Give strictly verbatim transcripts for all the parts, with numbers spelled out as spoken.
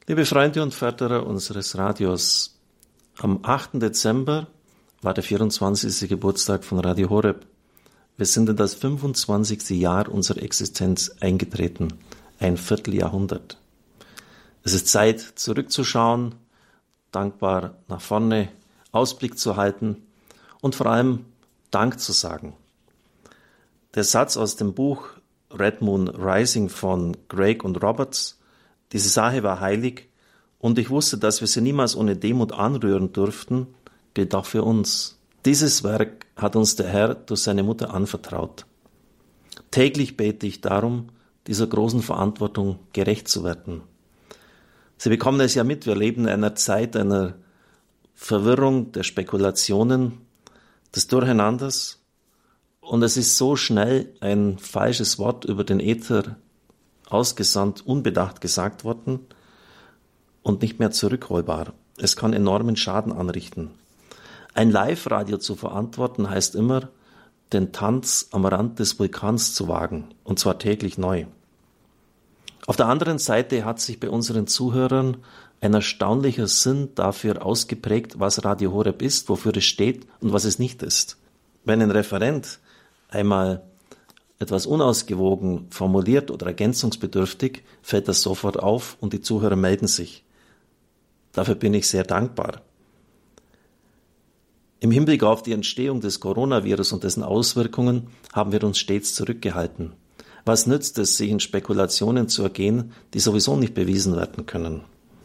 Liebe Freunde und Förderer unseres Radios, am achten Dezember war der vierundzwanzigste Geburtstag von Radio Horeb. Wir sind in das fünfundzwanzigste Jahr unserer Existenz eingetreten, ein Vierteljahrhundert. Es ist Zeit, zurückzuschauen, dankbar nach vorne Ausblick zu halten und vor allem Dank zu sagen. Der Satz aus dem Buch Red Moon Rising von Craig und Roberts: Diese Sache war heilig und ich wusste, dass wir sie niemals ohne Demut anrühren durften, gilt auch für uns. Dieses Werk hat uns der Herr durch seine Mutter anvertraut. Täglich bete ich darum, dieser großen Verantwortung gerecht zu werden. Sie bekommen es ja mit, wir leben in einer Zeit einer Verwirrung, der Spekulationen, des Durcheinanders, und es ist so schnell ein falsches Wort über den Äther ausgesandt, unbedacht gesagt worden und nicht mehr zurückholbar. Es kann enormen Schaden anrichten. Ein Live-Radio zu verantworten heißt immer, den Tanz am Rand des Vulkans zu wagen, und zwar täglich neu. Auf der anderen Seite hat sich bei unseren Zuhörern ein erstaunlicher Sinn dafür ausgeprägt, was Radio Horeb ist, wofür es steht und was es nicht ist. Wenn ein Referent einmal etwas unausgewogen formuliert oder ergänzungsbedürftig, fällt das sofort auf und die Zuhörer melden sich. Dafür bin ich sehr dankbar. Im Hinblick auf die Entstehung des Coronavirus und dessen Auswirkungen haben wir uns stets zurückgehalten. Was nützt es, sich in Spekulationen zu ergehen, die sowieso nicht bewiesen werden können?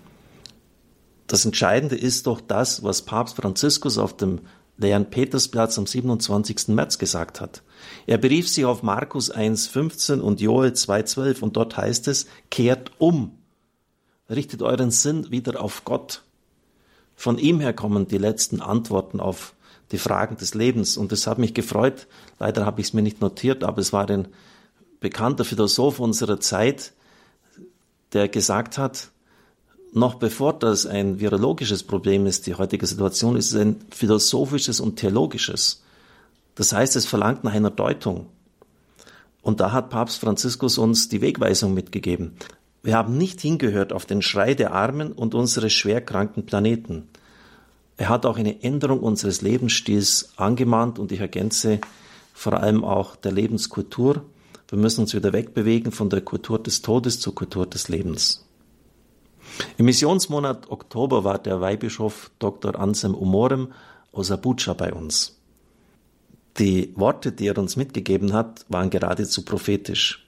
Das Entscheidende ist doch das, was Papst Franziskus auf dem leeren Petersplatz am siebenundzwanzigsten März gesagt hat. Er berief sich auf Markus eins fünfzehn und Joel zwei zwölf und dort heißt es: Kehrt um, richtet euren Sinn wieder auf Gott. Von ihm her kommen die letzten Antworten auf die Fragen des Lebens, und es hat mich gefreut, leider habe ich es mir nicht notiert, aber es war ein bekannter Philosoph unserer Zeit, der gesagt hat, noch bevor das ein virologisches Problem ist, die heutige Situation, ist es ein philosophisches und theologisches. Das heißt, es verlangt nach einer Deutung. Und da hat Papst Franziskus uns die Wegweisung mitgegeben. Wir haben nicht hingehört auf den Schrei der Armen und unseres schwerkranken Planeten. Er hat auch eine Änderung unseres Lebensstils angemahnt, und ich ergänze vor allem auch der Lebenskultur. Wir müssen uns wieder wegbewegen von der Kultur des Todes zur Kultur des Lebens. Im Missionsmonat Oktober war der Weihbischof Doktor Anselm Umorem aus Abuja bei uns. Die Worte, die er uns mitgegeben hat, waren geradezu prophetisch.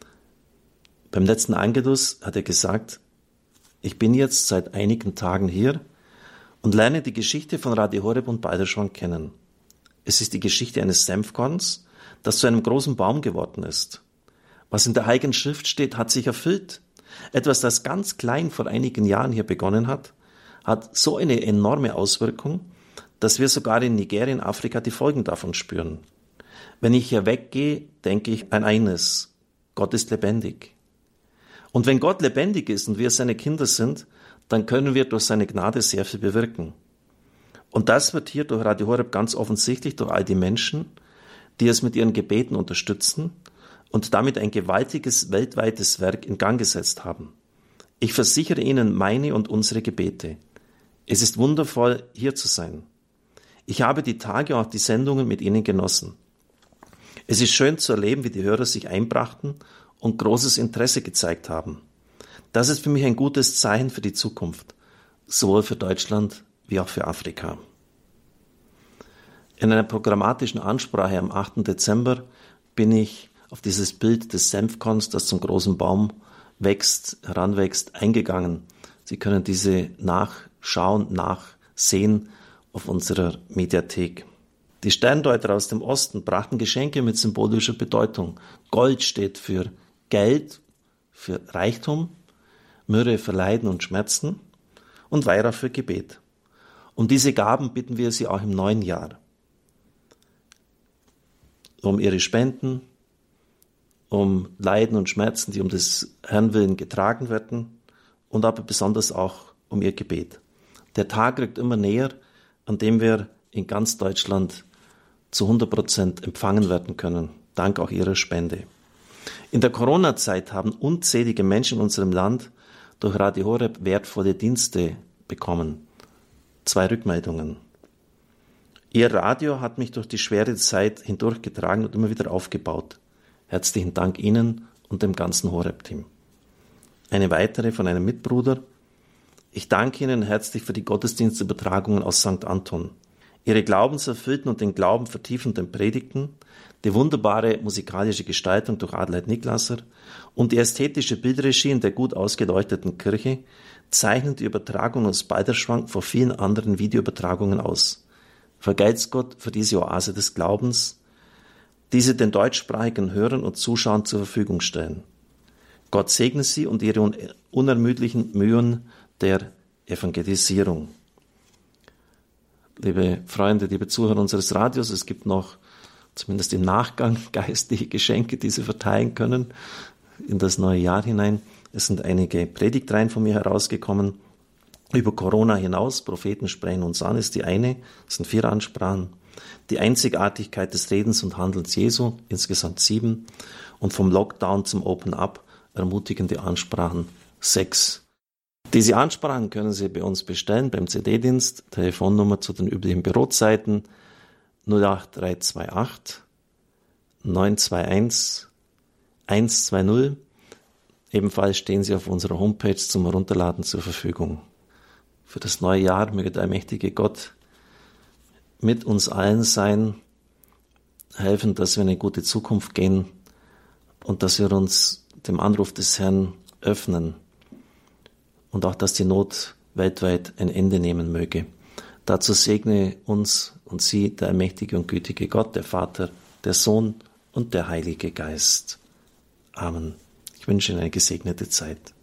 Beim letzten Angelus hat er gesagt: Ich bin jetzt seit einigen Tagen hier und lerne die Geschichte von Radio Horeb und Balderschwang kennen. Es ist die Geschichte eines Senfkorns, das zu einem großen Baum geworden ist. Was in der Heiligen Schrift steht, hat sich erfüllt. Etwas, das ganz klein vor einigen Jahren hier begonnen hat, hat so eine enorme Auswirkung, dass wir sogar in Nigeria, in Afrika, die Folgen davon spüren. Wenn ich hier weggehe, denke ich an eines: Gott ist lebendig. Und wenn Gott lebendig ist und wir seine Kinder sind, dann können wir durch seine Gnade sehr viel bewirken. Und das wird hier durch Radio Horeb ganz offensichtlich durch all die Menschen, die es mit ihren Gebeten unterstützen und damit ein gewaltiges weltweites Werk in Gang gesetzt haben. Ich versichere Ihnen meine und unsere Gebete. Es ist wundervoll, hier zu sein. Ich habe die Tage und auch die Sendungen mit Ihnen genossen. Es ist schön zu erleben, wie die Hörer sich einbrachten und großes Interesse gezeigt haben. Das ist für mich ein gutes Zeichen für die Zukunft, sowohl für Deutschland wie auch für Afrika. In einer programmatischen Ansprache am achten Dezember bin ich auf dieses Bild des Senfkorns, das zum großen Baum wächst, heranwächst, eingegangen. Sie können diese nachschauen, nachsehen auf unserer Mediathek. Die Sterndeuter aus dem Osten brachten Geschenke mit symbolischer Bedeutung. Gold steht für Geld, für Reichtum, Myrrhe für Leiden und Schmerzen und Weihrauch für Gebet. Um diese Gaben bitten wir Sie auch im neuen Jahr. Um Ihre Spenden, um Leiden und Schmerzen, die um des Herrn willen getragen werden, und aber besonders auch um Ihr Gebet. Der Tag rückt immer näher, an dem wir in ganz Deutschland zu hundert Prozent empfangen werden können, dank auch Ihrer Spende. In der Corona-Zeit haben unzählige Menschen in unserem Land durch Radio Horeb wertvolle Dienste bekommen. Zwei Rückmeldungen. Ihr Radio hat mich durch die schwere Zeit hindurchgetragen und immer wieder aufgebaut. Herzlichen Dank Ihnen und dem ganzen Horeb-Team. Eine weitere von einem Mitbruder. Ich danke Ihnen herzlich für die Gottesdienstübertragungen aus Sankt Anton. Ihre glaubenserfüllten und den Glauben vertiefenden Predigten, die wunderbare musikalische Gestaltung durch Adelheid Niklasser und die ästhetische Bildregie in der gut ausgeleuchteten Kirche zeichnen die Übertragung aus Balderschwang vor vielen anderen Videoübertragungen aus. Vergelt's Gott für diese Oase des Glaubens, die Sie den deutschsprachigen Hörern und Zuschauern zur Verfügung stellen. Gott segne Sie und Ihre unermüdlichen Mühen der Evangelisierung. Liebe Freunde, liebe Zuhörer unseres Radios, es gibt noch, zumindest im Nachgang, geistliche Geschenke, die Sie verteilen können in das neue Jahr hinein. Es sind einige Predigtreihen von mir herausgekommen. Über Corona hinaus, Propheten sprechen uns an, ist die eine, das sind vier Ansprachen. Die Einzigartigkeit des Redens und Handelns Jesu, insgesamt sieben. Und vom Lockdown zum Open-up, ermutigende Ansprachen, sechs. Diese Ansprachen können Sie bei uns bestellen beim C D-Dienst, Telefonnummer zu den üblichen Bürozeiten null acht drei zwei acht neun zwei eins eins zwei null. Ebenfalls stehen sie auf unserer Homepage zum Herunterladen zur Verfügung. Für das neue Jahr möge der allmächtige Gott mit uns allen sein, helfen, dass wir in eine gute Zukunft gehen und dass wir uns dem Anruf des Herrn öffnen und auch, dass die Not weltweit ein Ende nehmen möge. Dazu segne uns und Sie, der allmächtige und gütige Gott, der Vater, der Sohn und der Heilige Geist. Amen. Ich wünsche Ihnen eine gesegnete Zeit.